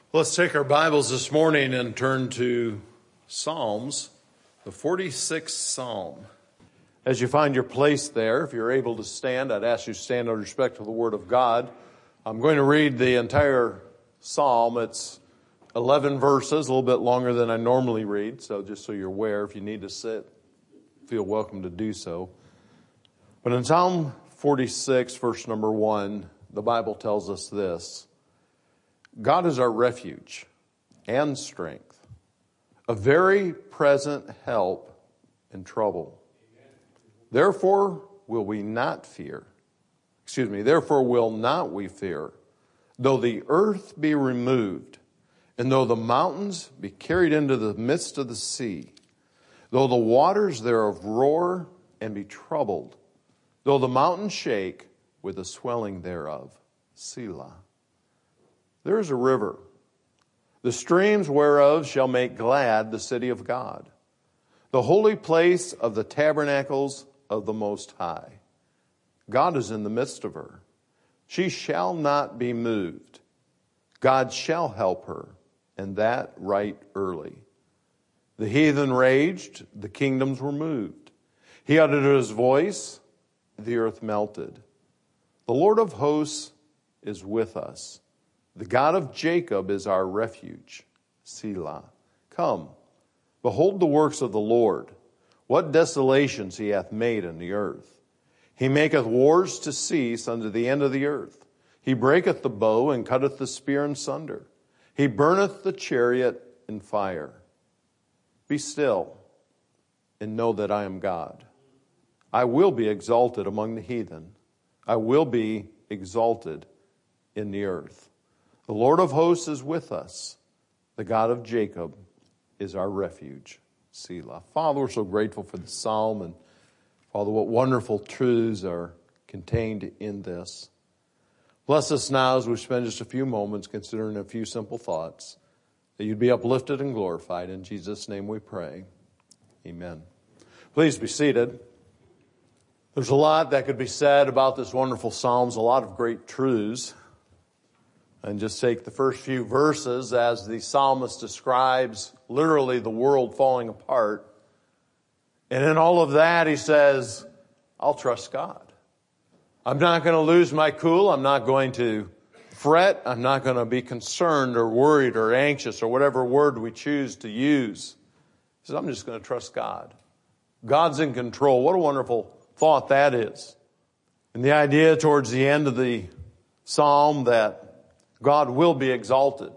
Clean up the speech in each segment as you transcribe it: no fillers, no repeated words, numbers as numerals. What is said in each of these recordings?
Let's take our Bibles this morning and turn to Psalms, the 46th Psalm. As you find your place there, if you're able to stand, I'd ask you to stand out of respect to the Word of God. I'm going to read the entire Psalm. It's 11 verses, a little bit longer than I normally read, so just so you're aware, if you need to sit, feel welcome to do so. But in Psalm 46, verse number 1, the Bible tells us this: God is our refuge and strength, a very present help in trouble. Therefore will not we fear, though the earth be removed, and though the mountains be carried into the midst of the sea, though the waters thereof roar and be troubled, though the mountains shake with the swelling thereof. Selah. There is a river, the streams whereof shall make glad the city of God, the holy place of the tabernacles of the Most High. God is in the midst of her. She shall not be moved. God shall help her, and that right early. The heathen raged, the kingdoms were moved. He uttered his voice, the earth melted. The Lord of hosts is with us. The God of Jacob is our refuge. Selah. Come, behold the works of the Lord, what desolations he hath made in the earth. He maketh wars to cease unto the end of the earth. He breaketh the bow and cutteth the spear in sunder. He burneth the chariot in fire. Be still and know that I am God. I will be exalted among the heathen. I will be exalted in the earth. The Lord of hosts is with us. The God of Jacob is our refuge. Selah. Father, we're so grateful for the psalm, and Father, what wonderful truths are contained in this. Bless us now as we spend just a few moments considering a few simple thoughts, that you'd be uplifted and glorified. In Jesus' name we pray. Amen. Please be seated. There's a lot that could be said about this wonderful psalms, a lot of great truths. And just take the first few verses as the psalmist describes literally the world falling apart. And in all of that, he says, I'll trust God. I'm not going to lose my cool. I'm not going to fret. I'm not going to be concerned or worried or anxious or whatever word we choose to use. He says, I'm just going to trust God. God's in control. What a wonderful thought that is. And the idea towards the end of the psalm that God will be exalted.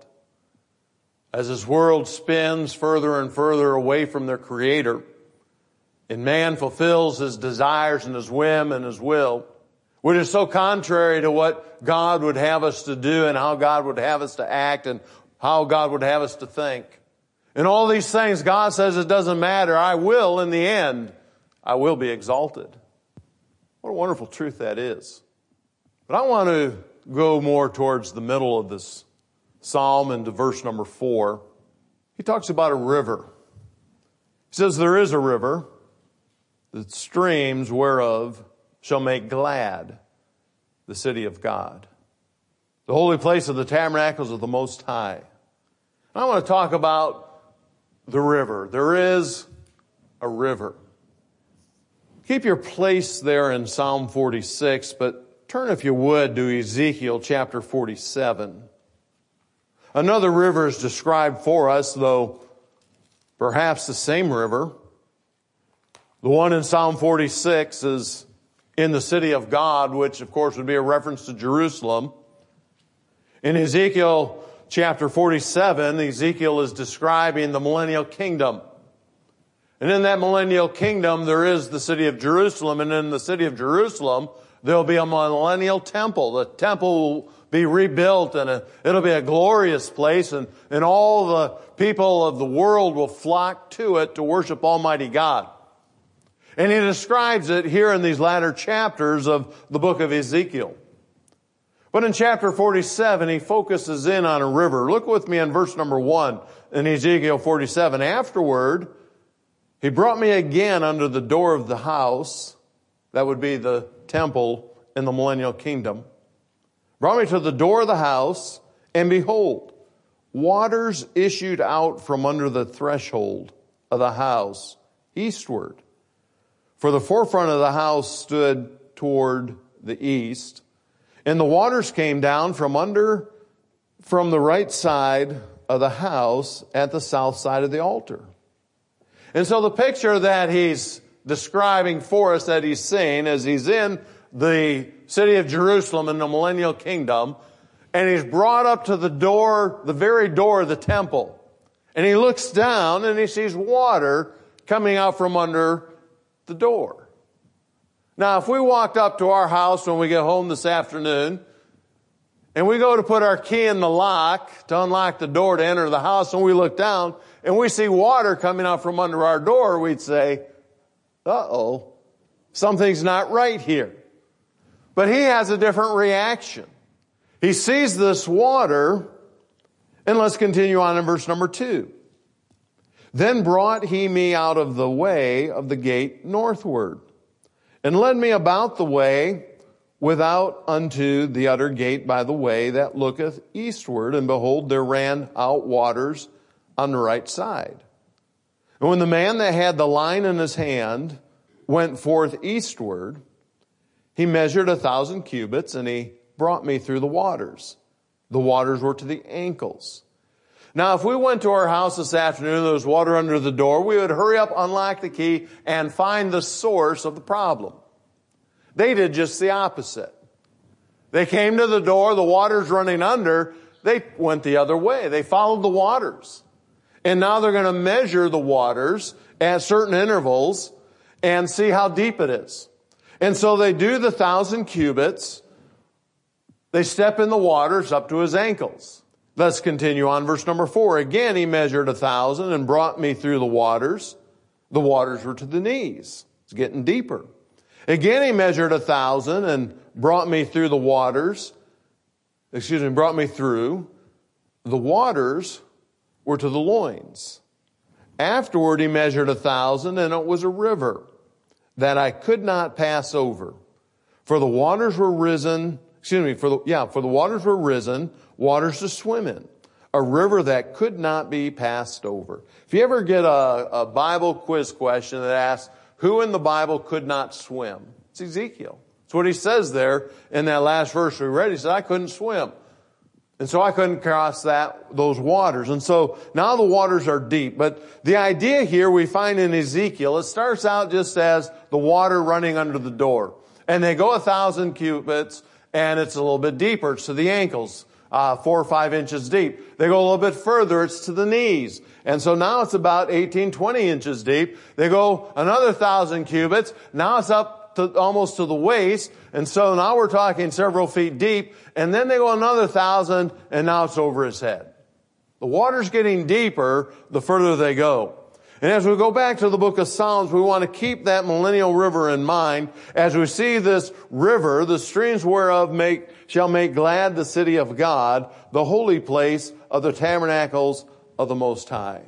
As this world spins further and further away from their Creator, and man fulfills his desires and his whim and his will, which is so contrary to what God would have us to do and how God would have us to act and how God would have us to think. And all these things, God says it doesn't matter. I will, in the end, I will be exalted. What a wonderful truth that is. But I want to go more towards the middle of this psalm into verse number 4. He talks about a river. He says, there is a river, the streams whereof shall make glad the city of God, the holy place of the tabernacles of the Most High. I want to talk about the river. There is a river. Keep your place there in Psalm 46, but turn, if you would, to Ezekiel chapter 47. Another river is described for us, though perhaps the same river. The one in Psalm 46 is in the city of God, which of course would be a reference to Jerusalem. In Ezekiel chapter 47, Ezekiel is describing the millennial kingdom. And in that millennial kingdom, there is the city of Jerusalem, and in the city of Jerusalem, there'll be a millennial temple. The temple will be rebuilt, and it'll be a glorious place, and all the people of the world will flock to it to worship Almighty God. And he describes it here in these latter chapters of the book of Ezekiel. But in chapter 47, he focuses in on a river. Look with me in verse number 1 in Ezekiel 47. Afterward, he brought me again under the door of the house, that would be the temple in the millennial kingdom, brought me to the door of the house, and behold, waters issued out from under the threshold of the house eastward. For the forefront of the house stood toward the east, and the waters came down from the right side of the house at the south side of the altar. And so the picture that he's describing for us, that he's seeing, as he's in the city of Jerusalem in the millennial kingdom, and he's brought up to the door, the very door of the temple. And he looks down and he sees water coming out from under the door. Now, if we walked up to our house when we get home this afternoon, and we go to put our key in the lock to unlock the door to enter the house, and we look down and we see water coming out from under our door, we'd say, uh-oh, something's not right here. But he has a different reaction. He sees this water, and let's continue on in verse number 2. Then brought he me out of the way of the gate northward, and led me about the way without unto the utter gate by the way that looketh eastward, and behold, there ran out waters on the right side. And when the man that had the line in his hand went forth eastward, he measured 1,000 cubits, and he brought me through the waters. The waters were to the ankles. Now, if we went to our house this afternoon, there was water under the door, we would hurry up, unlock the key, and find the source of the problem. They did just the opposite. They came to the door, the water's running under, they went the other way. They followed the waters. And now they're going to measure the waters at certain intervals and see how deep it is. And so they do the 1,000 cubits. They step in the waters up to his ankles. Let's continue on verse number 4. Again, he measured 1,000 and brought me through the waters. The waters were to the knees. It's getting deeper. Again, he measured 1,000 and brought me through the waters. Brought me through. The waters were to the loins. Afterward, he measured 1,000, and it was a river that I could not pass over. For the waters were risen, for the waters were risen, waters to swim in. A river that could not be passed over. If you ever get a Bible quiz question that asks, who in the Bible could not swim? It's Ezekiel. It's what he says there in that last verse we read. He said, I couldn't swim. And so I couldn't cross those waters. And so now the waters are deep. But the idea here we find in Ezekiel, it starts out just as the water running under the door. And they go 1,000 cubits, and it's a little bit deeper. It's to the ankles, 4 or 5 inches deep. They go a little bit further, it's to the knees. And so now it's about 18, 20 inches deep. They go another 1,000 cubits. Now it's up to almost to the waist. And so now we're talking several feet deep. And then they go another 1,000, and now it's over his head. The water's getting deeper the further they go. And as we go back to the book of Psalms, we want to keep that millennial river in mind as we see this river, the streams whereof shall make glad the city of God, the holy place of the tabernacles of the Most High.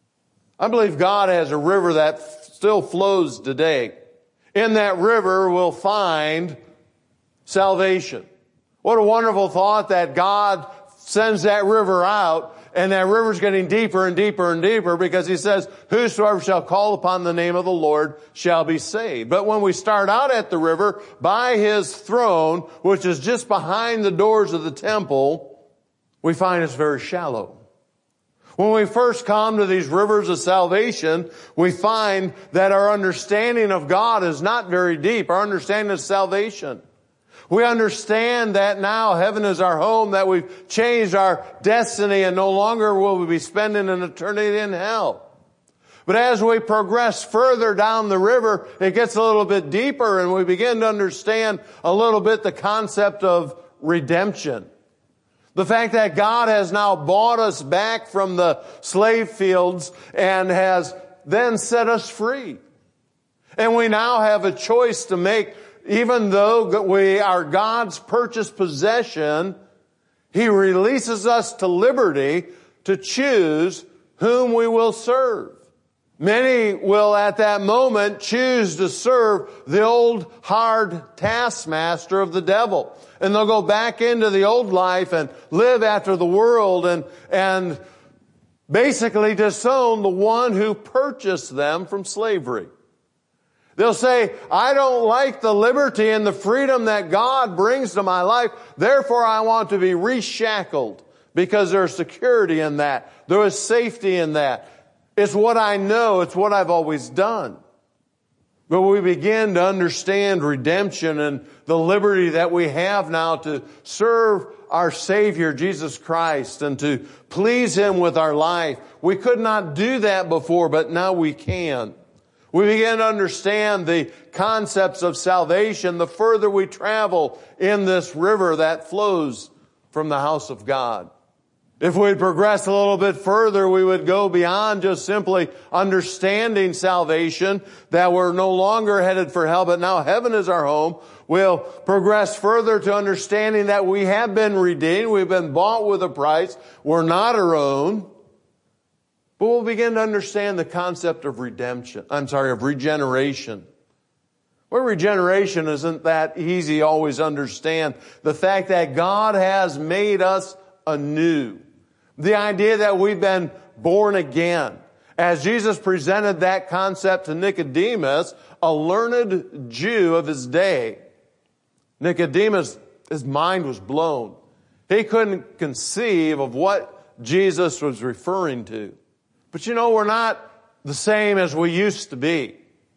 I believe God has a river that still flows today. In that river we'll find salvation. What a wonderful thought that God sends that river out, and that river's getting deeper and deeper and deeper, because he says, whosoever shall call upon the name of the Lord shall be saved. But when we start out at the river, by his throne, which is just behind the doors of the temple, we find it's very shallow. When we first come to these rivers of salvation, we find that our understanding of God is not very deep. Our understanding of salvation. We understand that now heaven is our home, that we've changed our destiny, and no longer will we be spending an eternity in hell. But as we progress further down the river, it gets a little bit deeper, and we begin to understand a little bit the concept of redemption. The fact that God has now bought us back from the slave fields and has then set us free. And we now have a choice to make. Even though we are God's purchased possession, he releases us to liberty to choose whom we will serve. Many will at that moment choose to serve the old hard taskmaster of the devil. And they'll go back into the old life and live after the world and basically disown the one who purchased them from slavery. They'll say, I don't like the liberty and the freedom that God brings to my life. Therefore, I want to be reshackled because there's security in that. There is safety in that. It's what I know. It's what I've always done. But we begin to understand redemption and the liberty that we have now to serve our Savior, Jesus Christ, and to please Him with our life. We could not do that before, but now we can. We begin to understand the concepts of salvation the further we travel in this river that flows from the house of God. If we'd progress a little bit further, we would go beyond just simply understanding salvation, that we're no longer headed for hell, but now heaven is our home. We'll progress further to understanding that we have been redeemed. We've been bought with a price. We're not our own. But we'll begin to understand the concept of regeneration. Well, regeneration isn't that easy to always understand. The fact that God has made us anew. The idea that we've been born again. As Jesus presented that concept to Nicodemus, a learned Jew of his day, Nicodemus, his mind was blown. He couldn't conceive of what Jesus was referring to. But you know, we're not the same as we used to be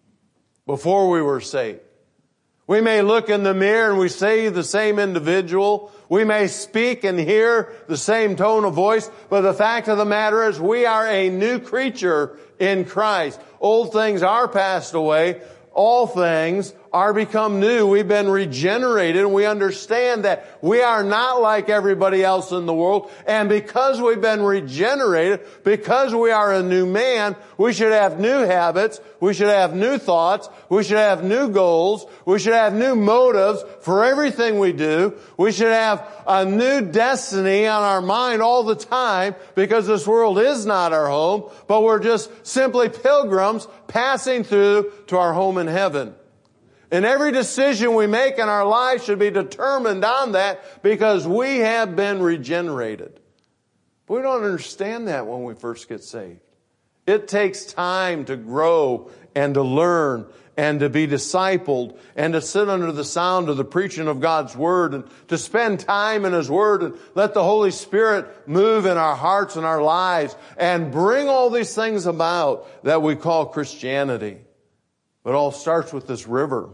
before we were saved. We may look in the mirror and we see the same individual. We may speak and hear the same tone of voice. But the fact of the matter is we are a new creature in Christ. Old things are passed away. All things are become new. We've been regenerated, and we understand that we are not like everybody else in the world. And because we've been regenerated, because we are a new man, we should have new habits. We should have new thoughts. We should have new goals. We should have new motives for everything we do. We should have a new destiny on our mind all the time, because this world is not our home, but we're just simply pilgrims passing through to our home in heaven. And every decision we make in our life should be determined on that, because we have been regenerated. But we don't understand that when we first get saved. It takes time to grow and to learn and to be discipled and to sit under the sound of the preaching of God's Word and to spend time in His Word and let the Holy Spirit move in our hearts and our lives and bring all these things about that we call Christianity. But it all starts with this river.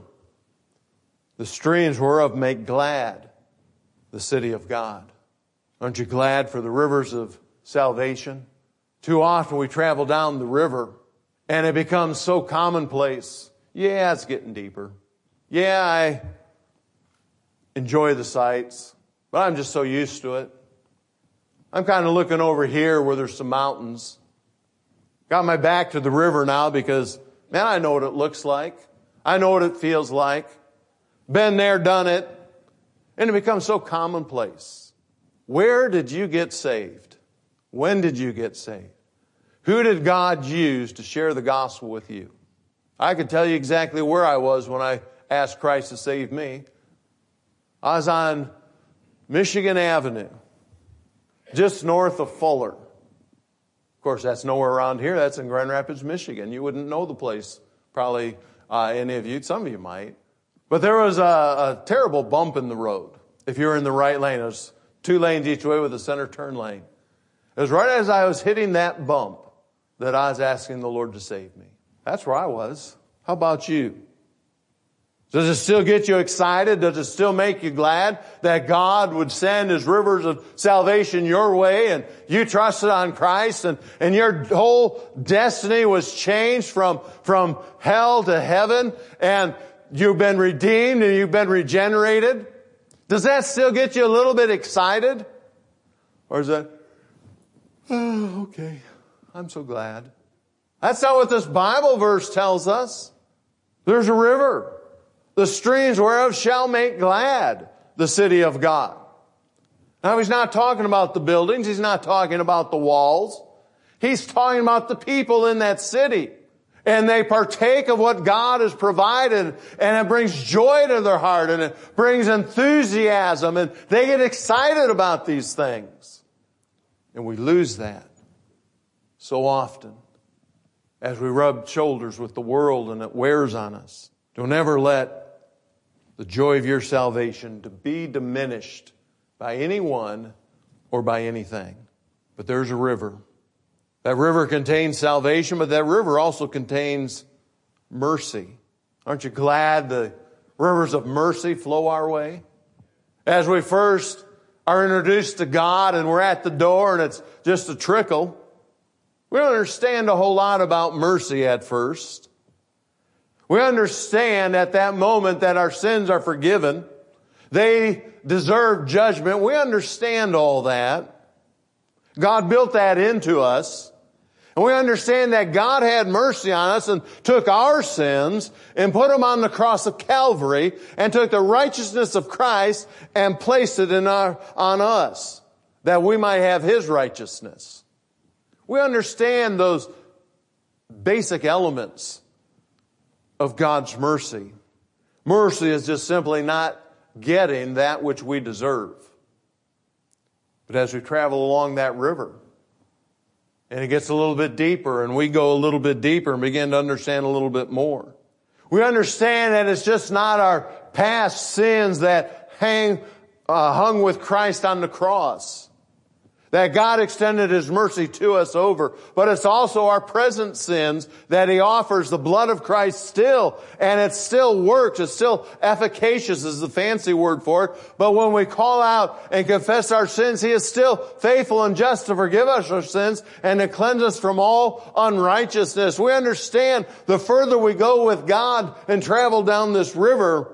The streams whereof make glad the city of God. Aren't you glad for the rivers of salvation? Too often we travel down the river and it becomes so commonplace. Yeah, it's getting deeper. Yeah, I enjoy the sights, but I'm just so used to it. I'm kind of looking over here where there's some mountains. Got my back to the river now because, man, I know what it looks like. I know what it feels like. Been there, done it. And it becomes so commonplace. Where did you get saved? When did you get saved? Who did God use to share the gospel with you? I could tell you exactly where I was when I asked Christ to save me. I was on Michigan Avenue, just north of Fuller. Of course, that's nowhere around here. That's in Grand Rapids, Michigan. You wouldn't know the place, probably any of you. Some of you might. But there was a terrible bump in the road. If you were in the right lane, it was 2 lanes each way with a center turn lane. It was right as I was hitting that bump that I was asking the Lord to save me. That's where I was. How about you? Does it still get you excited? Does it still make you glad that God would send His rivers of salvation your way and you trusted on Christ and your whole destiny was changed from hell to heaven and you've been redeemed and you've been regenerated? Does that still get you a little bit excited? Or is that, oh, okay, I'm so glad. That's not what this Bible verse tells us. There's a river. The streams whereof shall make glad the city of God. Now, He's not talking about the buildings. He's not talking about the walls. He's talking about the people in that city. And they partake of what God has provided, and it brings joy to their heart, and it brings enthusiasm, and they get excited about these things. And we lose that so often as we rub shoulders with the world and it wears on us. Don't ever let the joy of your salvation to be diminished by anyone or by anything. But there's a river. That river contains salvation, but that river also contains mercy. Aren't you glad the rivers of mercy flow our way? As we first are introduced to God and we're at the door and it's just a trickle, we don't understand a whole lot about mercy at first. We understand at that moment that our sins are forgiven. They deserve judgment. We understand all that. God built that into us. And we understand that God had mercy on us and took our sins and put them on the cross of Calvary and took the righteousness of Christ and placed it on us that we might have His righteousness. We understand those basic elements of God's mercy. Mercy is just simply not getting that which we deserve. But as we travel along that river, and it gets a little bit deeper, and we go a little bit deeper and begin to understand a little bit more, we understand that it's just not our past sins that hung with Christ on the cross, that God extended His mercy to us over, but it's also our present sins that He offers the blood of Christ still, and it still works. It's still efficacious is the fancy word for it. But when we call out and confess our sins, He is still faithful and just to forgive us our sins and to cleanse us from all unrighteousness. We understand the further we go with God and travel down this river,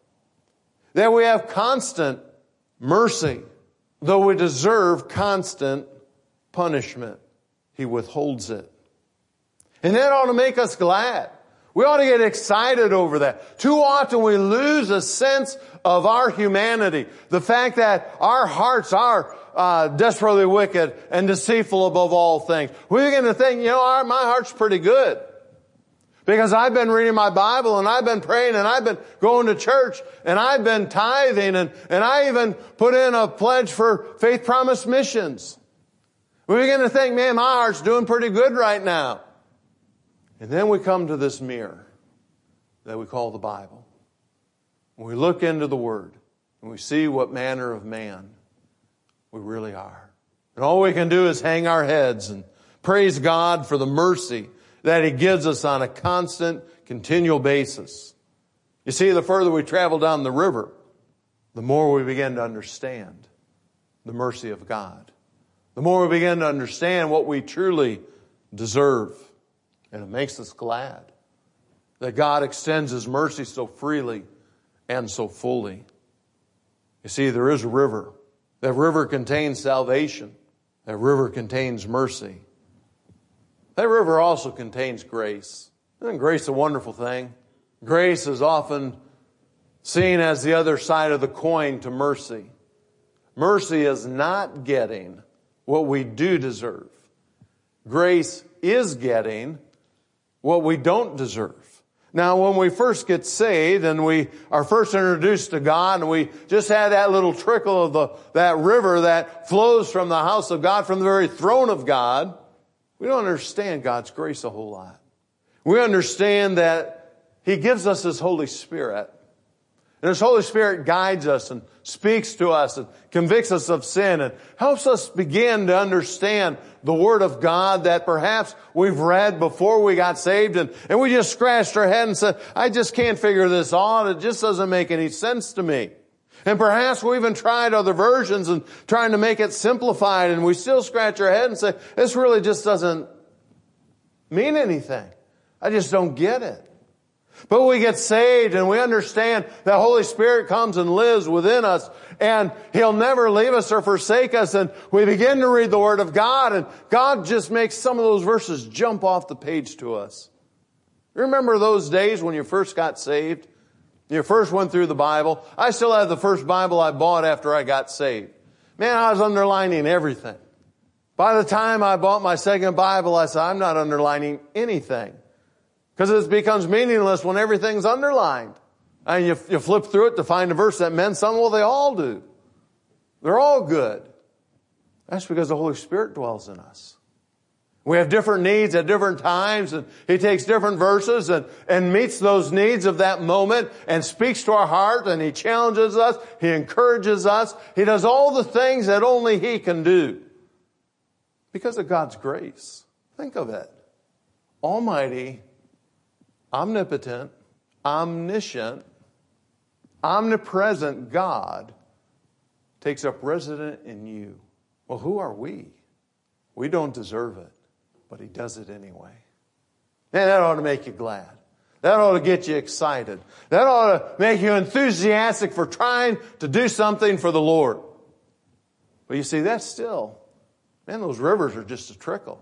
that we have constant mercy. Though we deserve constant punishment, He withholds it. And that ought to make us glad. We ought to get excited over that. Too often we lose a sense of our humanity. The fact that our hearts are desperately wicked and deceitful above all things. We begin to think, my heart's pretty good. Because I've been reading my Bible and I've been praying and I've been going to church and I've been tithing and I even put in a pledge for Faith Promise Missions. We begin to think, man, my heart's doing pretty good right now. And then we come to this mirror that we call the Bible. We look into the Word and we see what manner of man we really are. And all we can do is hang our heads and praise God for the mercy that He gives us on a constant, continual basis. You see, the further we travel down the river, the more we begin to understand the mercy of God. The more we begin to understand what we truly deserve. And it makes us glad that God extends His mercy so freely and so fully. You see, there is a river. That river contains salvation. That river contains mercy. That river also contains grace. Isn't grace a wonderful thing? Grace is often seen as the other side of the coin to mercy. Mercy is not getting what we do deserve. Grace is getting what we don't deserve. Now, when we first get saved and we are first introduced to God and we just had that little trickle of that river that flows from the house of God, from the very throne of God, we don't understand God's grace a whole lot. We understand that He gives us His Holy Spirit. And His Holy Spirit guides us and speaks to us and convicts us of sin and helps us begin to understand the Word of God that perhaps we've read before we got saved and we just scratched our head and said, I just can't figure this out. It just doesn't make any sense to me. And perhaps we even tried other versions and trying to make it simplified, and we still scratch our head and say, this really just doesn't mean anything. I just don't get it. But we get saved and we understand that Holy Spirit comes and lives within us, and He'll never leave us or forsake us, and we begin to read the Word of God, and God just makes some of those verses jump off the page to us. Remember those days when you first got saved? You first went through the Bible. I still have the first Bible I bought after I got saved. Man, I was underlining everything. By the time I bought my second Bible, I said, I'm not underlining anything. Because it becomes meaningless when everything's underlined. And you flip through it to find a verse that meant something. Well, they all do. They're all good. That's because the Holy Spirit dwells in us. We have different needs at different times, and He takes different verses and meets those needs of that moment and speaks to our heart, and He challenges us, He encourages us. He does all the things that only He can do. Because of God's grace. Think of it. Almighty, omnipotent, omniscient, omnipresent God takes up residence in you. Well, who are we? We don't deserve it, but He does it anyway. Man, that ought to make you glad. That ought to get you excited. That ought to make you enthusiastic for trying to do something for the Lord. But you see, that's still, man, those rivers are just a trickle.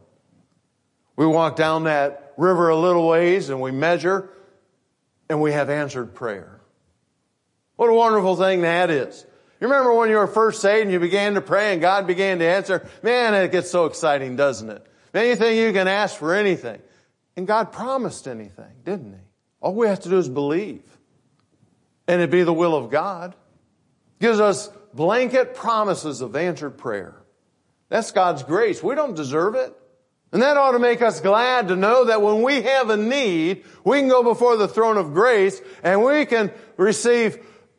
We walk down that river a little ways and we measure and we have answered prayer. What a wonderful thing that is. You remember when you were first saved and you began to pray and God began to answer? Man, it gets so exciting, doesn't it? Anything you can ask for anything. And God promised anything, didn't He? All we have to do is believe. And it be the will of God. Gives us blanket promises of answered prayer. That's God's grace. We don't deserve it. And that ought to make us glad to know that when we have a need, we can go before the throne of grace and we can receive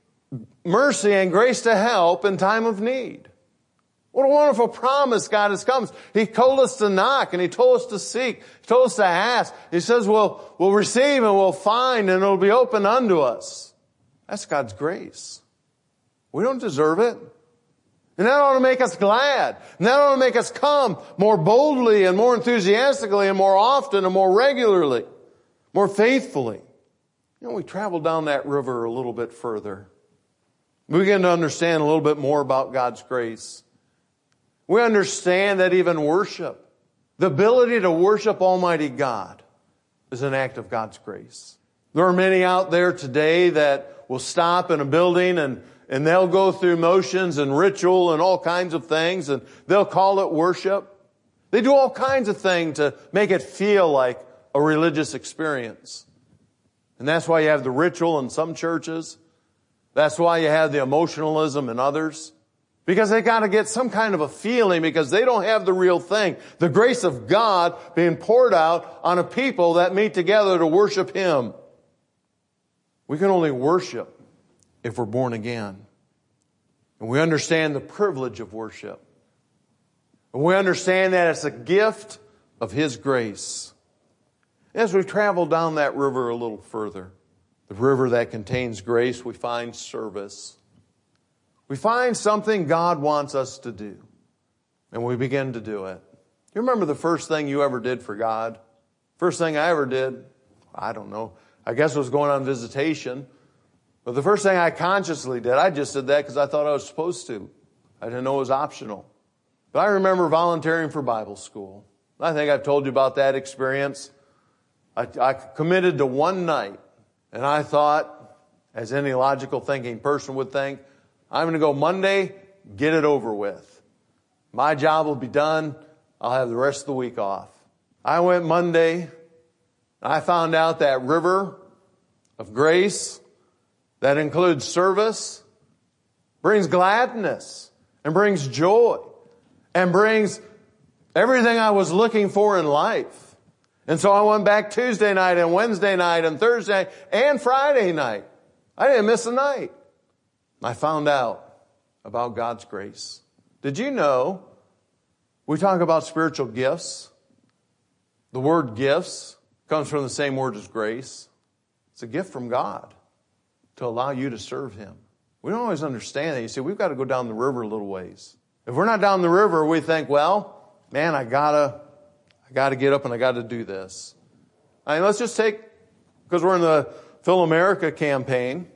mercy and grace to help in time of need. What a wonderful promise God has come. He told us to knock and He told us to seek. He told us to ask. He says we'll receive and we'll find and it'll be open unto us. That's God's grace. We don't deserve it. And that ought to make us glad. And that ought to make us come more boldly and more enthusiastically and more often and more regularly, more faithfully. You know, we travel down that river a little bit further. We begin to understand a little bit more about God's grace. We understand that even worship, the ability to worship Almighty God, is an act of God's grace. There are many out there today that will stop in a building and they'll go through motions and ritual and all kinds of things and they'll call it worship. They do all kinds of things to make it feel like a religious experience. And that's why you have the ritual in some churches. That's why you have the emotionalism in others. Because they got to get some kind of a feeling because they don't have the real thing. The grace of God being poured out on a people that meet together to worship Him. We can only worship if we're born again. And we understand the privilege of worship. And we understand that it's a gift of His grace. As we travel down that river a little further, the river that contains grace, we find service. We find something God wants us to do. And we begin to do it. You remember the first thing you ever did for God? First thing I ever did, I don't know. I guess it was going on visitation. But the first thing I consciously did, I just did that because I thought I was supposed to. I didn't know it was optional. But I remember volunteering for Bible school. I think I've told you about that experience. I committed to one night. And I thought, as any logical thinking person would think, I'm going to go Monday, get it over with. My job will be done. I'll have the rest of the week off. I went Monday. I found out that river of grace that includes service brings gladness and brings joy and brings everything I was looking for in life. And so I went back Tuesday night and Wednesday night and Thursday and Friday night. I didn't miss a night. I found out about God's grace. Did you know we talk about spiritual gifts? The word gifts comes from the same word as grace. It's a gift from God to allow you to serve Him. We don't always understand that. You see, we've got to go down the river a little ways. If we're not down the river, we think, well, man, I gotta get up and I gotta do this. I mean, let's just take, because we're in the Fill America campaign,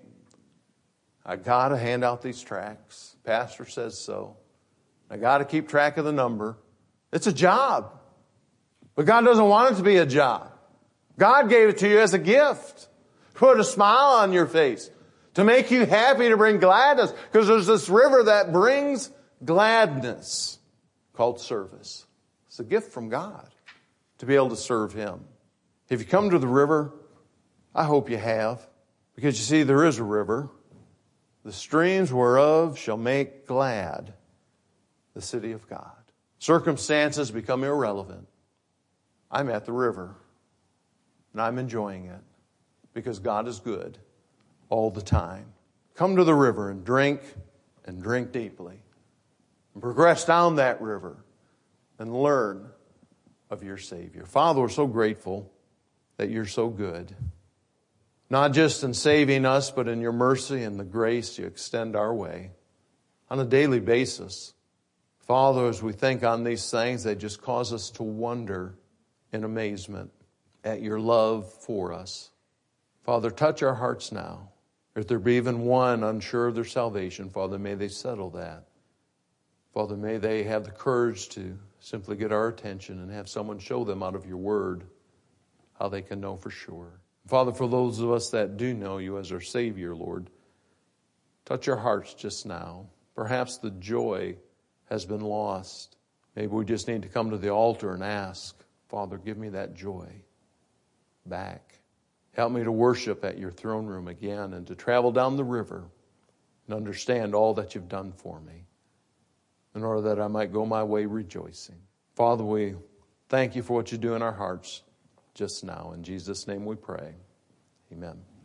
I gotta hand out these tracts. Pastor says so. I gotta keep track of the number. It's a job. But God doesn't want it to be a job. God gave it to you as a gift. Put a smile on your face. To make you happy, to bring gladness. Because there's this river that brings gladness called service. It's a gift from God to be able to serve Him. If you come to the river, I hope you have, because you see, there is a river. The streams whereof shall make glad the city of God. Circumstances become irrelevant. I'm at the river, and I'm enjoying it, because God is good all the time. Come to the river and drink deeply. And progress down that river and learn of your Savior. Father, we're so grateful that you're so good. Not just in saving us, but in your mercy and the grace you extend our way on a daily basis. Father, as we think on these things, they just cause us to wonder in amazement at your love for us. Father, touch our hearts now. If there be even one unsure of their salvation, Father, may they settle that. Father, may they have the courage to simply get our attention and have someone show them out of your word how they can know for sure. Father, for those of us that do know you as our Savior, Lord, touch our hearts just now. Perhaps the joy has been lost. Maybe we just need to come to the altar and ask, Father, give me that joy back. Help me to worship at your throne room again and to travel down the river and understand all that you've done for me in order that I might go my way rejoicing. Father, we thank you for what you do in our hearts just now. In Jesus' name we pray. Amen.